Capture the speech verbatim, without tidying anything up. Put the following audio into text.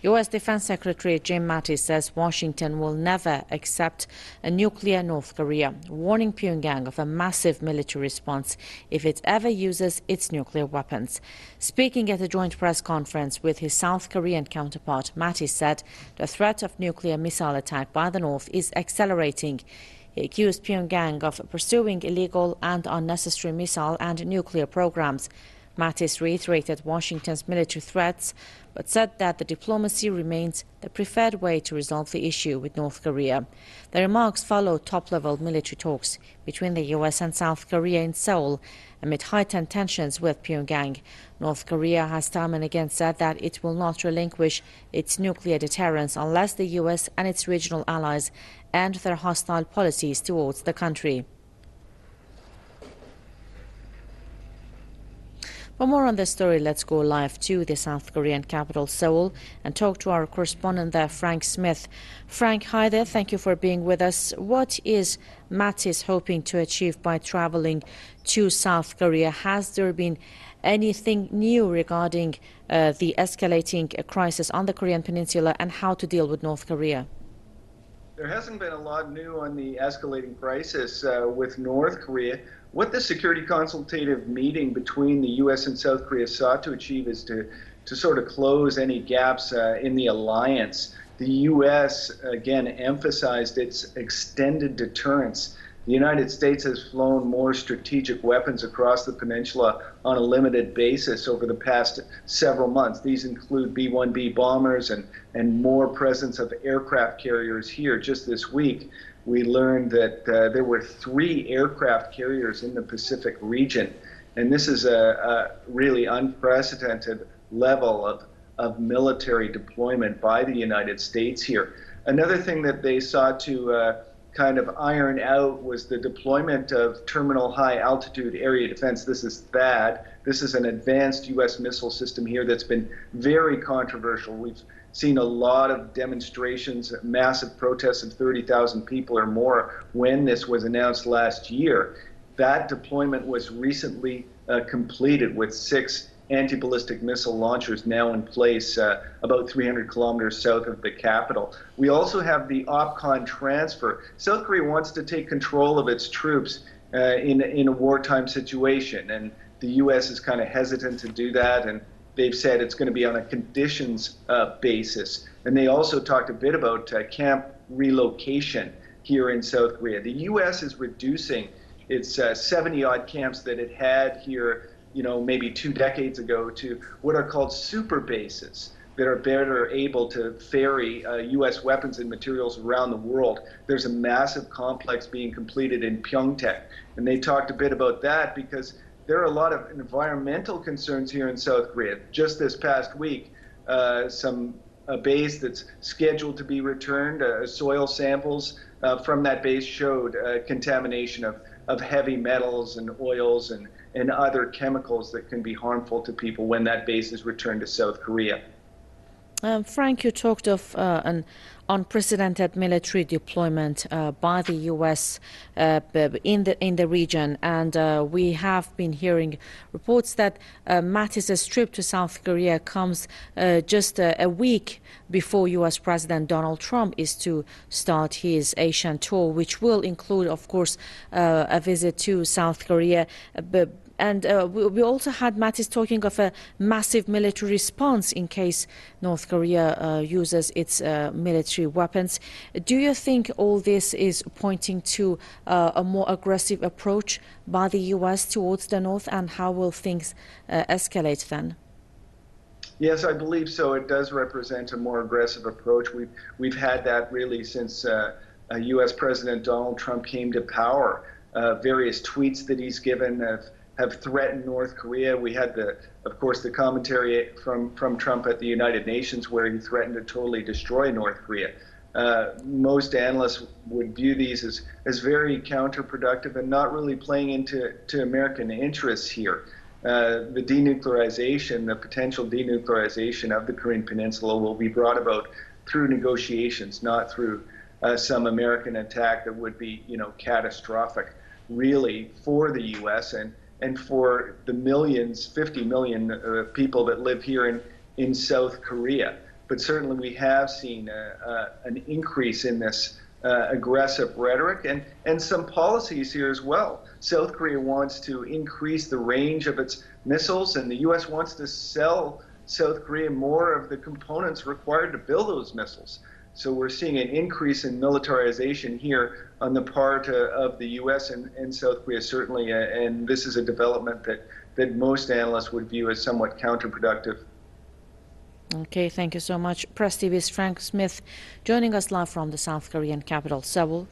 U S Defense Secretary Jim Mattis says Washington will never accept a nuclear North Korea, warning Pyongyang of a massive military response if it ever uses its nuclear weapons. Speaking at a joint press conference with his South Korean counterpart, Mattis said the threat of nuclear missile attack by the North is accelerating. He accused Pyongyang of pursuing illegal and unnecessary missile and nuclear programs. Mattis reiterated Washington's military threats, but said that the diplomacy remains the preferred way to resolve the issue with North Korea. The remarks followed top-level military talks between the U S and South Korea in Seoul amid heightened tensions with Pyongyang. North Korea has time and again said that it will not relinquish its nuclear deterrence unless the U S and its regional allies end their hostile policies towards the country. For more on this story, let's go live to the South Korean capital, Seoul, and talk to our correspondent there, Frank Smith. Frank, hi there. Thank you for being with us. What is Mattis hoping to achieve by traveling to South Korea? Has there been anything new regarding uh, the escalating uh, crisis on the Korean Peninsula and how to deal with North Korea? There hasn't been a lot new on the escalating crisis uh, with North Korea. What the security consultative meeting between the U S and South Korea sought to achieve is to, to sort of close any gaps uh, in the alliance. The U S, again, emphasized its extended deterrence. The United States has flown more strategic weapons across the peninsula on a limited basis over the past several months. These include B one B bombers and, and more presence of aircraft carriers here. Just this week, we learned that uh, there were three aircraft carriers in the Pacific region. And this is a, a really unprecedented level of, of military deployment by the United States here. Another thing that they sought to uh, kind of iron out was the deployment of Terminal High Altitude Area Defense. This is THAAD. This is an advanced U S missile system here that's been very controversial. We've seen a lot of demonstrations, massive protests of thirty thousand people or more when this was announced last year. That deployment was recently uh, completed with six anti-ballistic missile launchers now in place uh, about three hundred kilometers south of the capital. We also have the OPCON transfer. South Korea wants to take control of its troops uh, in, in a wartime situation, and the U S is kind of hesitant to do that, and they've said it's going to be on a conditions uh, basis. And they also talked a bit about uh, camp relocation here in South Korea. The U S is reducing its uh, seventy odd camps that it had here, you know, maybe two decades ago to what are called super bases that are better able to ferry uh, U S weapons and materials around the world. There's a massive complex being completed in Pyeongtaek, and they talked a bit about that because there are a lot of environmental concerns here in South Korea. Just this past week, uh, some a base that's scheduled to be returned, uh, soil samples uh, from that base showed uh, contamination of, of heavy metals and oils and, and other chemicals that can be harmful to people when that base is returned to South Korea. Um, Frank, you talked of uh, an unprecedented military deployment uh, by the U S uh, in the in the region, and uh, we have been hearing reports that uh, Mattis's trip to South Korea comes uh, just a, a week before U S President Donald Trump is to start his Asian tour, which will include, of course, uh, a visit to South Korea. Uh, but And uh, we, we also had Mattis talking of a massive military response in case North Korea uh, uses its uh, military weapons. Do you think all this is pointing to uh, a more aggressive approach by the U S towards the North, and how will things uh, escalate then? Yes, I believe so. It does represent a more aggressive approach. We've, we've had that really since uh, uh, U S President Donald Trump came to power. Uh, various tweets that he's given have have threatened North Korea. We had, the, of course, the commentary from, from Trump at the United Nations where he threatened to totally destroy North Korea. Uh, most analysts would view these as, as very counterproductive and not really playing into to American interests here. Uh, the denuclearization, the potential denuclearization of the Korean Peninsula will be brought about through negotiations, not through uh, some American attack that would be, you know, catastrophic, really, for the U S and and for the millions, fifty million uh, people that live here in, in South Korea. but certainly we have seen a, a, an increase in this uh, aggressive rhetoric and, and some policies here as well. South Korea wants to increase the range of its missiles, and the U S wants to sell South Korea more of the components required to build those missiles. So we're seeing an increase in militarization here on the part uh, of the U S and, and South Korea, certainly, uh, and this is a development that, that most analysts would view as somewhat counterproductive. Okay, thank you so much. Press T V's Frank Smith joining us live from the South Korean capital, Seoul.